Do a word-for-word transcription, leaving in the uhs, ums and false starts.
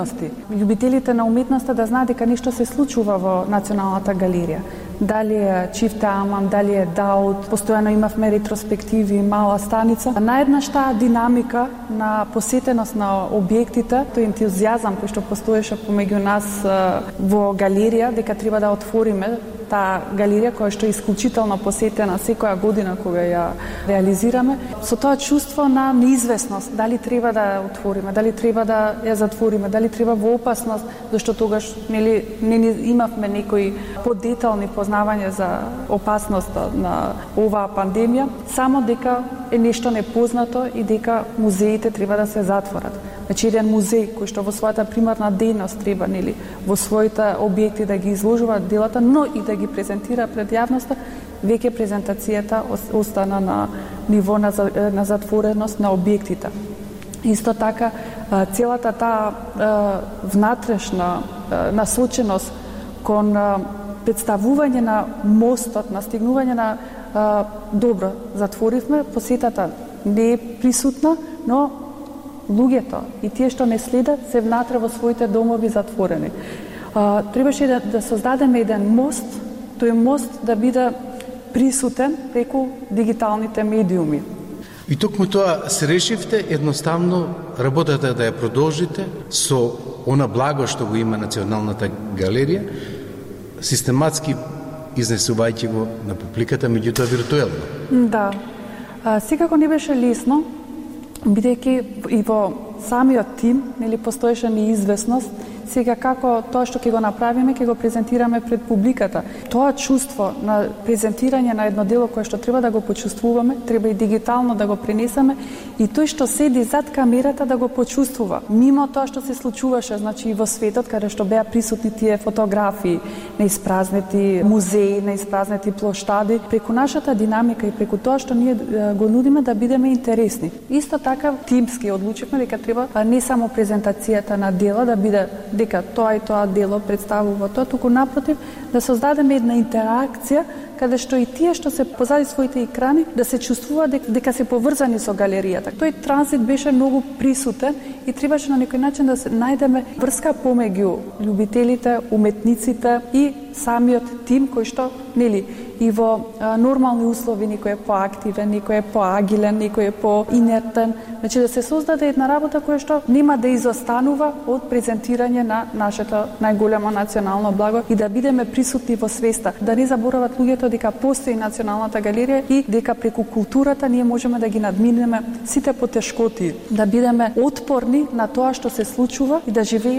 Љубителите на уметноста да знаат дека нешто се случува во Националната галерија. Дали е Чифте Амам, дали е Даут, постојано имавме ретроспективи, мала станица. Наеднаш таа динамика на посетеност на објектите, тој ентузијазам кој што постоеше помеѓу нас во галерија, дека треба да отвориме таа галерија која што е исклучително посетена секоја година кога ја реализираме, со тоа чувство на неизвестност, дали треба да ја отвориме, дали треба да ја затвориме, дали треба во опасност, зашто тогаш нели не, не имавме некои подетални познавања за опасноста на оваа пандемија, само дека е нешто непознато и дека музеите треба да се затворат. Значи, еден музеј кој што во својата примарна дејност треба, нели, во своите објекти да ги изложува делата, но и да ги презентира пред јавноста, веќе презентацијата остана на ниво на, на затвореност на објектите. Исто така, целата таа внатрешна насоченост кон представување на мостот, на стигнување на добро, затворивме, посетата не е присутна, но луѓето и тие што не следат се внатре во своите домови затворени. А, требаше да, да создадеме еден мост, тој мост да биде присутен преку дигиталните медиуми. И токму тоа се решивте едноставно работата да ја продолжите со она благо што го има Националната галерија, систематски изнесувајќи го на публиката, меѓутоа виртуелно. Да. А, секако не беше лесно, бидејќи и во самиот тим, нели, постоеше неизвестност, сега како тоа што ќе го направиме, ќе го презентираме пред публиката. Тоа чувство на презентирање на едно дело кое што треба да го почувствуваме, треба и дигитално да го пренесеме, и тој што седи зад камерата да го почувствува. Мимо тоа што се случуваше, значи и во светот, каде што беа присутни тие фотографии, на испразнети музеи, на испразнети плоштади, преку нашата динамика и преку тоа што ние го нудиме да бидеме интересни. Исто така тимски одлучивме дека треба не само презентацијата на дела да биде дека тоа и тоа дело представува тоа, туку напротив да создадеме една интеракција каде што и тие што се позади своите екрани да се чувствуваат дека, дека се поврзани со галеријата. Тој транзит беше многу присутен и требаше на некој начин да се најдеме врска помеѓу љубителите, уметниците и самиот тим кој што, нели, и во а, нормални услови некој е поактивен, некој е поагилен, некој е поинертен. Значи да се создаде една работа која што нема да изостанува од презентирање на нашето најголемо национално благо и да бидеме присутни во свеста, да не заборават луѓето дека постои Националната галерија и дека преку културата ние можеме да ги надминеме сите потешкоти, да бидеме отпорни на тоа што се случува и да живееме